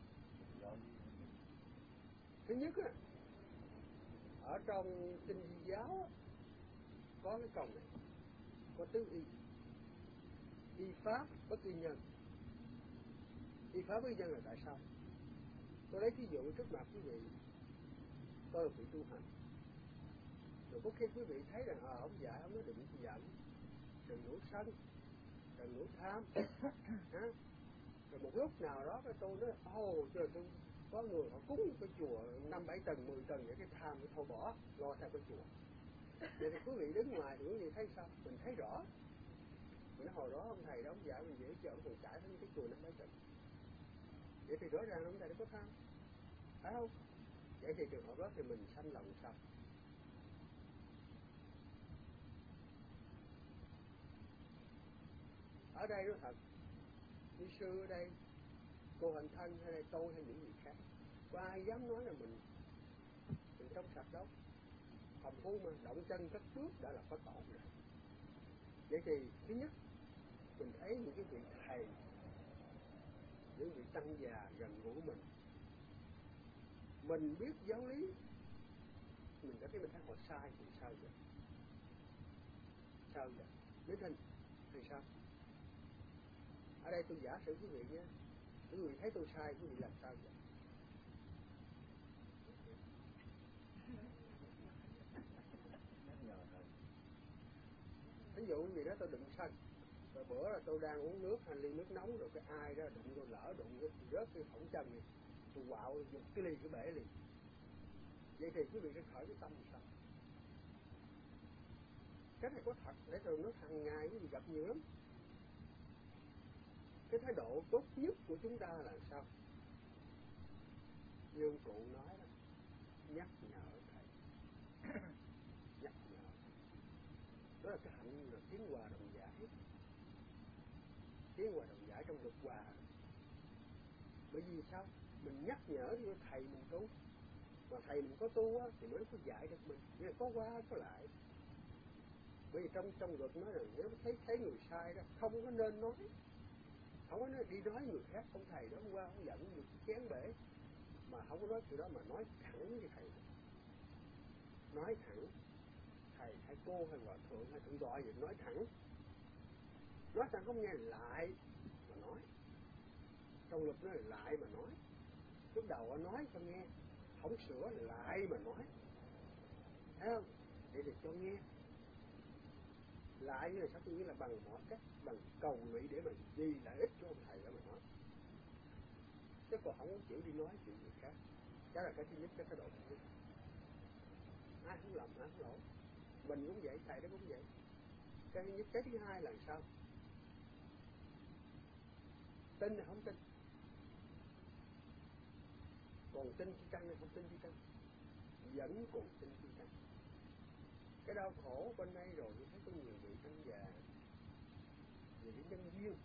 Thứ nhất á, ở trong Kinh Di giáo á, có cái câu này, có tứ y. Y pháp bất y nhân. Y pháp bất y nhân là tại sao? Tôi lấy ví dụ trước mặt quý vị, tôi là vị tu hành. Rồi có khi quý vị thấy rằng à, ông dạy ông nói đừng giận, đừng nổi sân, đừng nổi tham. Hả? Rồi một lúc nào đó cái tôi nói ồ trời, tôi có người họ cúng cái chùa năm bảy tầng mười tầng để cái tham cái thôi bỏ lo theo cái chùa. Vậy thì quý vị đứng ngoài thì quý vị thấy sao? Mình thấy rõ. Mình nói hồi đó ông thầy đó ông dạy mình dễ cho ông còn trải đến cái chùa năm bảy tầng. Vậy thì rõ ràng ông thầy nó có tham, phải không? Vậy thì trường hợp đó thì mình sanh lòng sao? Ở đây nó thật, như sư ở đây, cô Hạnh Thân hay là tôi hay những gì khác, có ai dám nói là mình mình trong sạch đâu. Hầm phu mà động chân cất bước đã là có tội rồi. Vậy thì thứ nhất, mình thấy những cái vị thầy, những vị tăng già gần gũi mình, mình biết giáo lý, mình đã thấy mình thấy họ sai thì sao vậy? Sao vậy? Nếu hình thì sao? Ở đây tôi giả sử quý vị nhé, quý vị thấy tôi sai, quý vị làm sao vậy? Ví dụ quý vị đó tôi đụng sân, rồi bữa là tôi đang uống nước hay ly nước nóng, rồi cái ai đó đụng tôi lỡ đụng cái rớt cái phỏng chân này, tôi quạo giục cái ly cái bể liền. Vậy thì quý vị phải khởi cái tâm sao? Cái này có thật, để rồi nó hàng ngày quý vị gặp nhiều lắm. Cái thái độ tốt nhất của chúng ta là sao? Như ông cụ nói đó, nhắc nhở thầy. Nhắc nhở. Đó là cái hạnh là tiến hòa đồng giải. Tiến hòa đồng giải trong luật hòa. Bởi vì sao? Mình nhắc nhở cho thầy mình tu. Mà thầy mình có tu á, thì mới có dạy được mình. Nghĩa là có qua có lại. Bởi vì trong trong luật nói rằng nếu thấy thấy người sai đó, không có nên nói. Không có nói đi nói người khác, ông thầy đó hôm qua ông giận được chén bể. Mà không có nói chuyện đó mà nói thẳng với thầy. Nói thẳng. Thầy hay cô hay hòa thượng hay thượng tọa gì nói thẳng. Nói thẳng không nghe lại mà nói. Trong luật nói lại mà nói. Lúc đầu nói cho nghe, không sửa lại mà nói. Thấy không? Vậy thì cho nghe. Lại như là sao? Tôi nghĩ là bằng mọi cách, bằng cầu lụy để mà vì lợi ích cho ông thầy đó mà nói. Chứ còn không chịu đi nói chuyện gì khác. Đó là cái thứ nhất, cái thái độ thứ nhất. Ai không lầm, ai không lỗi. Mình cũng vậy, thầy đó cũng vậy. Cái thứ nhất, cái thứ hai là sao? Tin hay không tin? Còn tin chi tăng hay không tin chi tăng? Vẫn còn tin chi tăng. Cái đau khổ bên đây rồi thì thấy có nhiều vị tăng già, về cái nhân duyên,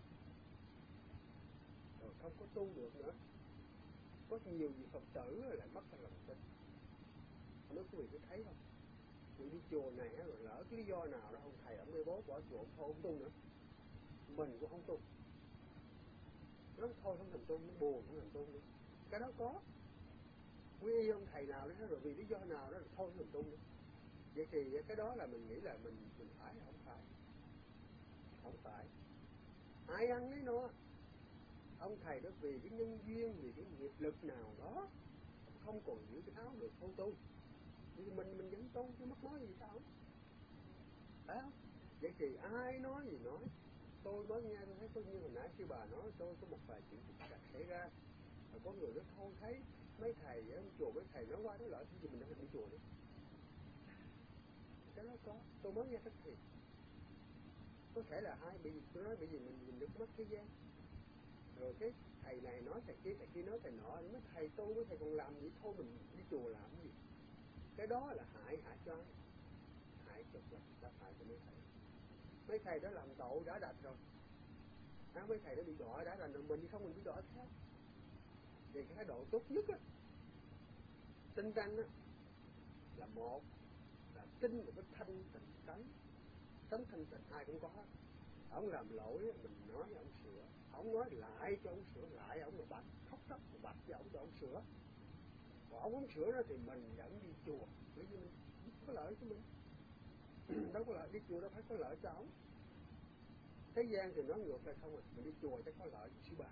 rồi không có tu được nữa. Có nhiều vị Phật tử lại mất cái lòng tin. Nói quý vị có thấy không? Người đi chùa này rồi lỡ cái lý do nào đó ông thầy ông bê bố bỏ chùa ông thôi không tu nữa, mình cũng không tu, nó thôi không thành tu, nó buồn không thành tu nữa. Cái đó có quy y ông thầy nào đó rồi vì lý do nào đó là thôi không thành tu nữa. Vậy thì cái đó là mình nghĩ là mình mình phải không phải không phải ai ăn lấy nó. Ông thầy đó vì cái nhân duyên, vì cái nghiệp lực nào đó không còn giữ cái áo được không tu, thì mình mình vẫn tu chứ mất nói gì sao, phải không? Vậy thì ai nói gì nói, tôi mới nghe tôi thấy, tôi như hồi nãy sư bà nói, tôi có một vài chuyện thực trạng xảy ra, và có người nó thôi thấy mấy thầy ở chùa, mấy thầy nói qua nói lại thì mình đang đi chùa nữa. Cái đó có, tôi mới nghe thật thiệt. Có thể là hai, bởi vì tôi nói bởi vì mình nhìn được mất thế gian. Rồi cái thầy này nói thầy kia, thầy kia nói thầy nọ, mấy thầy tu mấy thầy còn làm gì, thôi mình đi chùa làm gì. Cái đó là hại, hại cho ai? Hại cho Phật, đã hại cho mấy thầy. Mấy thầy đó làm tội đã đành rồi. À, mấy thầy đó bị đọa đã đành rồi, mình đi không mình bị đọa khác. Thì cái thái độ tốt nhất á, tinh tăng á, là một là tin một cái thanh tịnh tánh, tánh thanh tịnh ai cũng có. Ông làm lỗi mình nói ông sửa, ông nói lại cho ông sửa lại, ông là bạch khóc lóc bạch cho ông cho ông sửa. Còn ông không sửa đó thì mình vẫn đi chùa, bởi vì mình có lợi cho mình. Đâu có lợi, đi chùa đâu phải có lợi cho ông. Thế gian thì nói ngược lại không à, mình đi chùa chắc có lợi cho sư bà.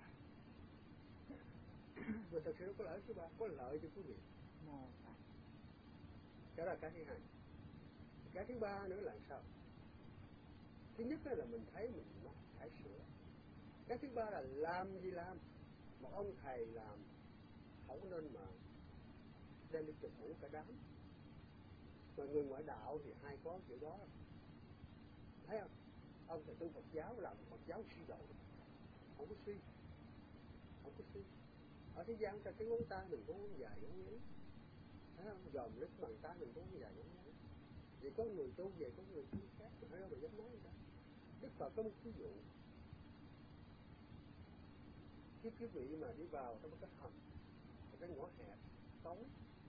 Mà thật sự có lợi sư bà, có lợi cho quý vị. Cái đó là cái thứ hai. Cái thứ ba nữa là sao? Thứ nhất là mình thấy mình nó phải sửa. Cái thứ ba là làm gì làm. Một ông thầy làm không nên mà đem đi chụp mũ cả đám. Mà người ngoại đạo thì hay có kiểu đó. Thấy không? Ông thầy tu Phật giáo làm Phật giáo suy đổ, không có suy, không có suy. Ở thế gian ta cái ngón tay mình có ngón dài ngón ngắn, thấy không? Dòm lít bằng tay mình có ngón dài ngón ngắn. Vì có người tu về, có người tu khác, mình thấy đâu mà dám nói người ta. Đức Phật có một ví dụ. Khi quý vị mà đi vào trong một cái hầm, một cái ngõ hẹp, tối,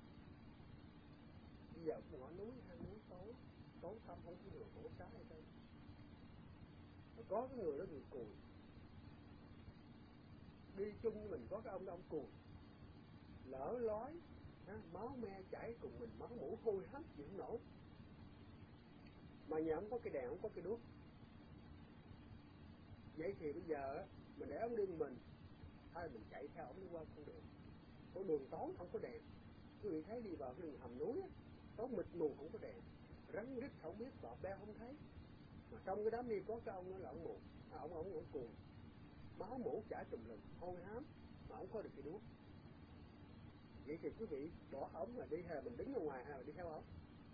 bây giờ một ngõ núi, hang núi tối, tối thăm không có đường, không có trái hay đâu. Có cái người đó bị cùi, đi chung với mình có cái ông đó ông cùi, lỡ lói, máu me chảy cùng mình, máu mũ hôi hám chịu không nổi. Mà nhà ông có cái đèn, không có cái đuốc. Vậy thì bây giờ mình để ông đi mình, hay mình chạy theo ông đi qua con đường, con đường tối không có đèn. Quý vị thấy đi vào cái đường hầm núi, tối mịt mù không có đèn, rắn rít không biết, bọ beo không thấy. Mà trong cái đám đi có cái ông đó là ông mù, à, ông ông ông cuồng, máu mũ chảy tùm lum, hôi hám, mà không có được cái đuốc. Vậy thì quý vị bỏ ống mà đi hay là mình đứng ở ngoài hay là đi theo ống?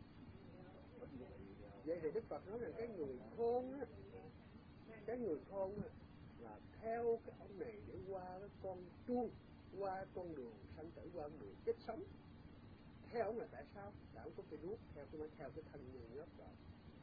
Vậy thì Đức Phật nói rằng cái người khôn á, cái người khôn á là theo cái ông này để qua cái con chuông, qua con đường sanh tử, qua con đường chết sống. Theo ông là tại sao? Tại ông có cái đuốc, theo cái theo cái thân nhân nhớp rồi.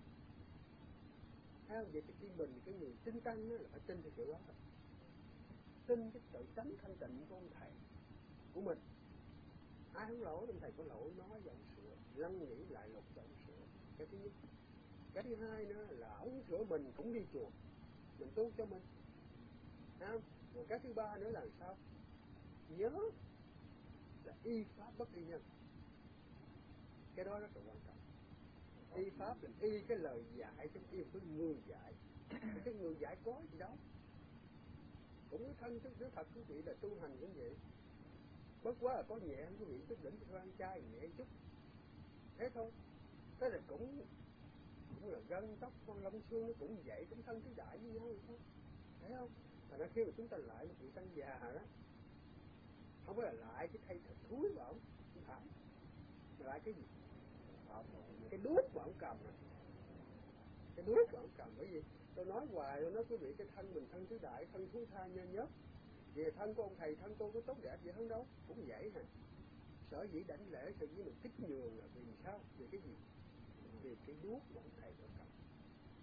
Theo vậy thì khi mình cái người tin tăng á là phải tin theo kiểu đó thôi. Tin cái tự tánh thanh tịnh của ông thầy của mình. Ai không lỗi, ông thầy có lỗi nói cho ông sửa, lăn nghĩ lại lục cho ông sửa. Cái thứ nhất. Cái thứ hai nữa là ông sửa mình cũng đi chùa, mình tu cho mình. Không? Rồi cái thứ ba nữa là sao? Nhớ là y pháp bất y nhân. Cái đó rất là quan trọng. Y pháp là y cái lời dạy chứ y cái người dạy. Cái người dạy có gì đâu. Cũng cái thân chức Đức Phật quý vị là tu hành cũng vậy. Bất quá là có nhẹ quý vị chút đỉnh cho ăn chay nhẹ chút. Thế thôi. Thế là cũng cũng là gân tóc con lông xương nó cũng vậy, cũng thân cái đại với nhau vậy thôi. Thấy không? Mà nó khi mà chúng ta lại một vị tăng già đó, không phải là lại cái thay thật thúi vào ông, không phải. Mà lại cái gì? Cái đuốc mà ông cầm này. Cái đuốc mà ông cầm, bởi vì tôi nói hoài, tôi nói quý vị cái thân mình thân thứ đại, thân thú tha nhơ nhớp. Vì thân của ông thầy, thân tôi có tốt đẹp gì hơn đâu, cũng vậy hả? Sở dĩ đảnh lễ, sở dĩ mình kích nhường là vì sao? Vì cái gì? Vì cái đuốc mà ông thầy đã cầm. Để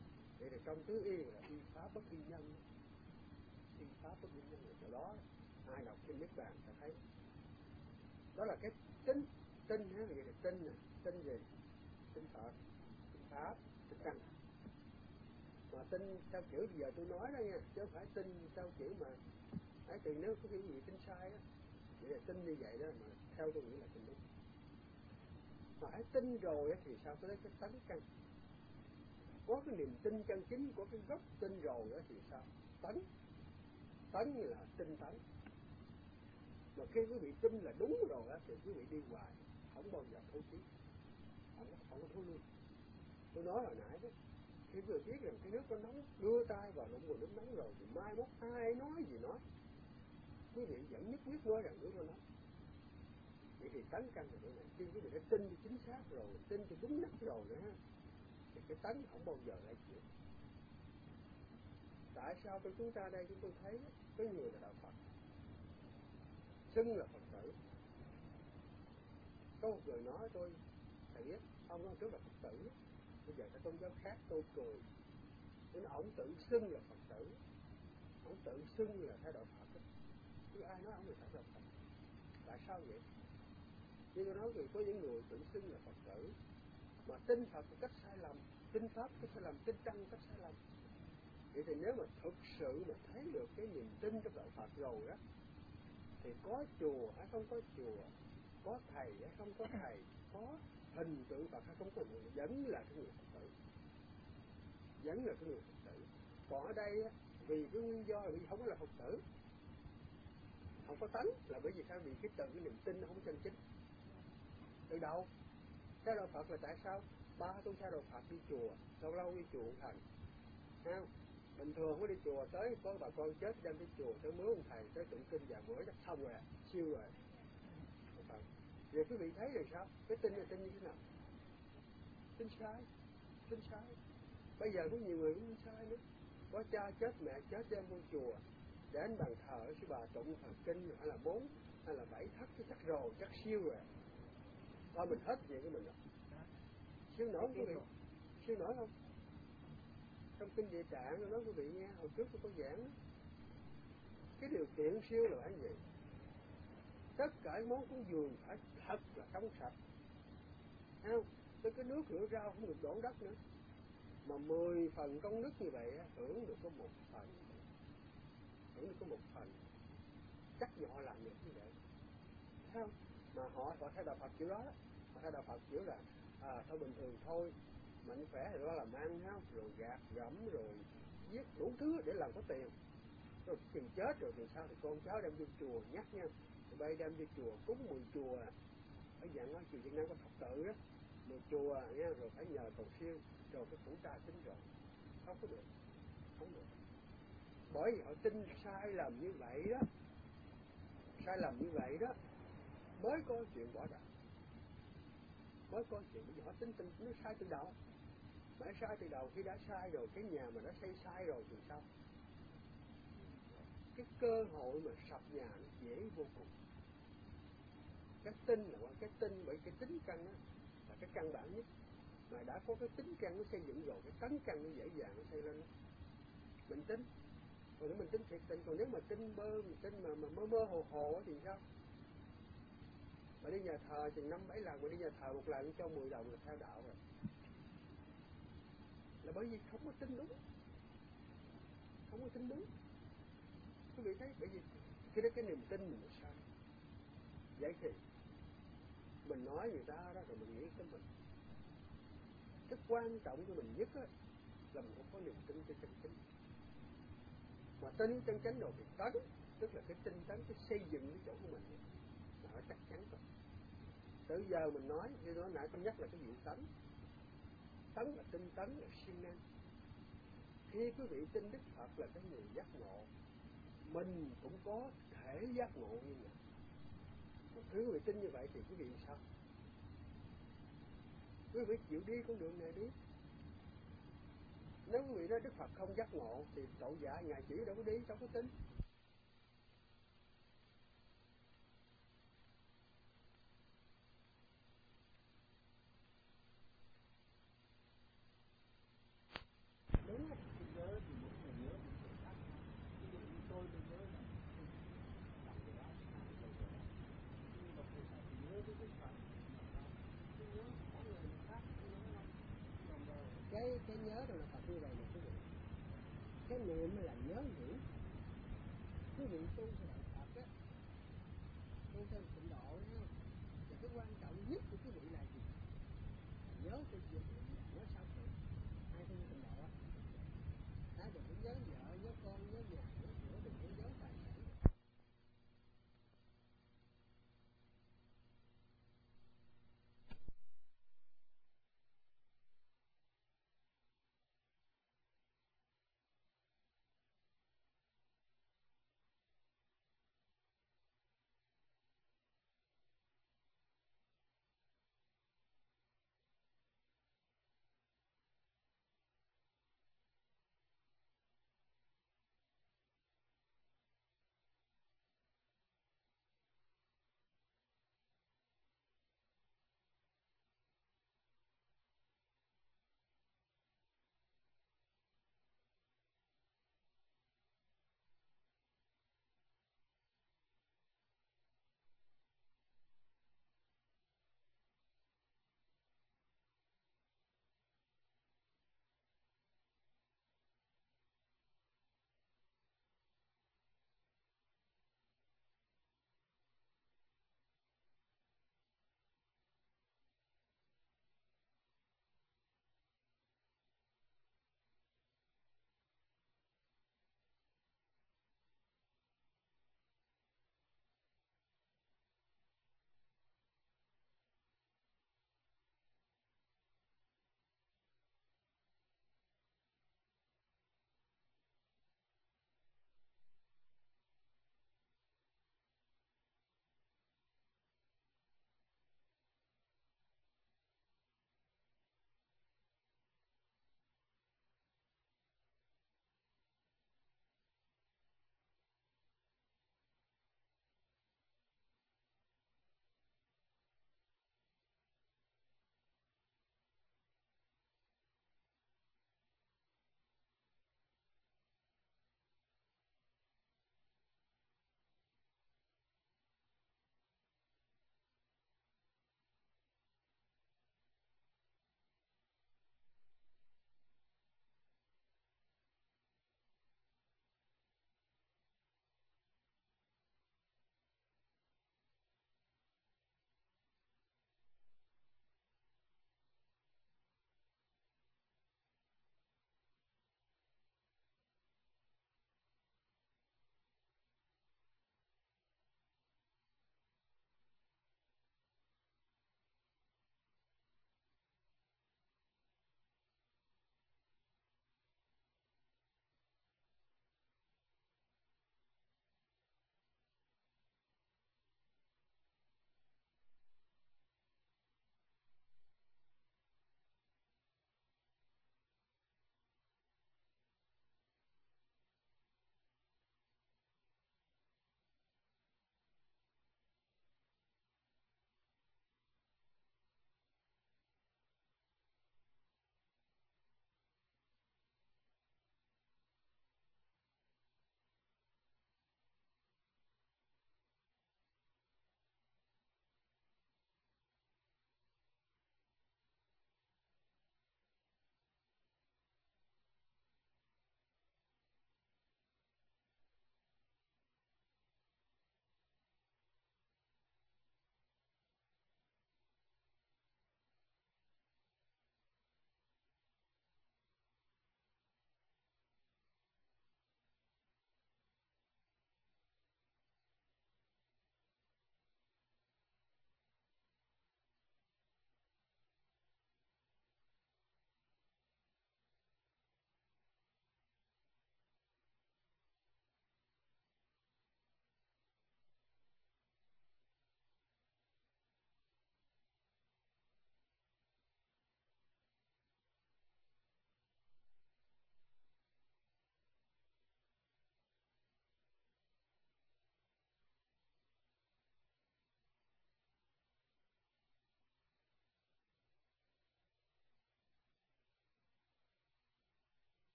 Vậy thì trong tứ y là y pháp bất y nhân, y pháp bất y nhân là chỗ đó. Ai đọc kinh Niết Bàn sẽ thấy đó là cái tính tinh ha, vậy là tinh nè, tinh gì? Tinh Phật, tinh pháp, tinh căn. Mà tinh theo kiểu bây giờ tôi nói đó nha, chứ không phải tinh theo kiểu mà ấy, thì nếu có cái gì tinh sai á, vậy là tinh như vậy đó, mà theo tôi nghĩ là tinh đúng. Mà hãy tin rồi á thì sao tới cái tánh căn? Có cái niềm tin chân chính, có cái gốc tin rồi á thì sao? Tánh, tánh là tinh tánh. Mà khi quý vị tin là đúng rồi á thì quý vị đi hoài, không bao giờ thối chí, không, không có thối lui. Tôi nói hồi nãy đó, khi vừa biết rằng cái nước có nóng, đưa tay vào đụng vào nước nóng rồi thì mai mốt ai nói gì nói, quý vị vẫn nhất quyết nói rằng nước nó nóng. Vậy thì tánh căn là cái này, khi quý vị đã tin cho chính xác rồi, tin cho đúng nắp rồi nữa ha, thì cái tánh không bao giờ lại chịu. Tại sao trong chúng ta đây chúng tôi thấy có người là đạo Phật, xưng là Phật tử. Có một người nói tôi, thầy biết, ông nói trước là Phật tử, bây giờ cái tôn giáo khác tôi cười. Nên ông tự xưng là Phật tử, ông tự xưng là theo đạo Phật. Chứ ai nói ông là theo đạo Phật? Tại sao vậy? Như tôi nói rồi, có những người tự xưng là Phật tử mà tin Phật một cách sai lầm, tin Pháp cách sai lầm, tin Tăng cách sai lầm. Vậy thì nếu mà thực sự mà thấy được cái niềm tin trong đạo Phật rồi á, thì có chùa hay không có chùa, có thầy hay không có thầy, có hình tượng Phật hay không có hình tượng, vẫn là cái người Phật tử, vẫn là cái người Phật tử. Còn ở đây á, vì cái nguyên do là vì không có là Phật tử, không có tánh, là bởi vì sao? Vì cái tự cái niềm tin nó không chân chính. Từ đầu theo đạo Phật là tại sao ba tôi theo đạo Phật đi chùa, lâu lâu đi chùa thầy, thấy không? Bình thường không có đi chùa, tới có bà con chết đem đi chùa, tới mướn ông thầy, tới tụng kinh vài bữa chắc xong rồi, siêu rồi. Vậy quý vị thấy rồi sao? Cái tin là tin như thế nào? Tin sai, tin sai. Bây giờ có nhiều người cũng tin sai nữa. Có cha chết, mẹ chết đem vô chùa, để anh bàn thờ sư bà tụng thần kinh, hay là bốn, hay là bảy thất, cái chắc rồi, chắc siêu rồi. Thôi mình hết vậy của mình rồi. Siêu nổi không quý vị? Siêu nổi không? Trong kinh Địa Tạng nó nói quý vị nghe, hồi trước tôi có giảng, cái điều kiện siêu là cái gì? Tất cả món cúng dường phải thật là trong sạch, thấy không? Tới cái nước rửa rau không được đổ đất nữa, mà mười phần công đức như vậy hưởng được có một phần, hưởng được có một phần, chắc gì họ làm được như vậy, thấy không? Mà họ họ theo đạo Phật kiểu đó, họ theo đạo Phật kiểu là à, thôi bình thường thôi, mạnh khỏe thì đó làm ăn, thấy không? Rồi gạt gẫm rồi giết đủ thứ để làm có tiền, rồi chừng chết rồi thì sao? Thì con cháu đem vô chùa nhắc nha, tụi bay đem vô chùa cúng mười chùa, ở dạng nói chùa Việt Nam có Phật tử đó, mười chùa nha, rồi phải nhờ cầu siêu, rồi cái phủ trà tính rồi, không có được, không được. Bởi vì họ tin sai lầm như vậy đó, sai lầm như vậy đó mới có chuyện bỏ đạo, mới có chuyện bởi vì họ tin tin nó sai từ đầu. Mà sai từ đầu, khi đã sai rồi, cái nhà mà đã xây sai rồi thì sao? Cái cơ hội mà sập nhà nó dễ vô cùng. Cái tin là qua cái tin, bởi cái tính căn đó là cái căn bản nhất. Mà đã có cái tính căn nó xây dựng rồi, cái tánh căn nó dễ dàng nó xây lên. Mình tin, còn nếu mình tin thiệt tin, còn nếu mà tin bơ, mình tin mà, mà mơ mơ hồ hồ thì sao? Mà đi nhà thờ chừng năm bảy lần, mà đi nhà thờ một lần cho mười đồng là theo đạo rồi. Là bởi vì không có tin đúng, không có tin đúng. Quý vị thấy, bởi vì khi đó cái niềm tin mình nó sai. Vậy thì mình nói người ta đó rồi mình nghĩ tới mình. Cái quan trọng của mình nhất á, là mình không có niềm tin cho chân chính. Mà tin chân chánh rồi thì tấn, tức là cái tinh tấn, cái xây dựng cái chỗ của mình là nó chắc chắn rồi. Từ giờ mình nói, như nói nãy tôi nhắc là cái vị tấn. Tấn là tinh tấn, là siêng năng. Khi quý vị tin Đức Phật là cái người giác ngộ, mình cũng có thể giác ngộ như vậy. Còn khi quý vị tin như vậy thì quý vị sao? Quý vị chịu đi con đường này đi. Nếu quý vị nói Đức Phật không giác ngộ thì tội dạ Ngài chỉ đâu có đi, đâu có tin. Đúng không? như vậy là quý vị, cái niệm là nhớ nghĩ. Quý vị tu theo đạo Phật á, tu theo tịnh độ nha, thì cái quan trọng nhất của quý vị là gì? Nhớ cái chuyện, nhớ sao vậy? Ai tu tịnh độ á, ai đừng có nhớ vợ, nhớ con, nhớ nhà,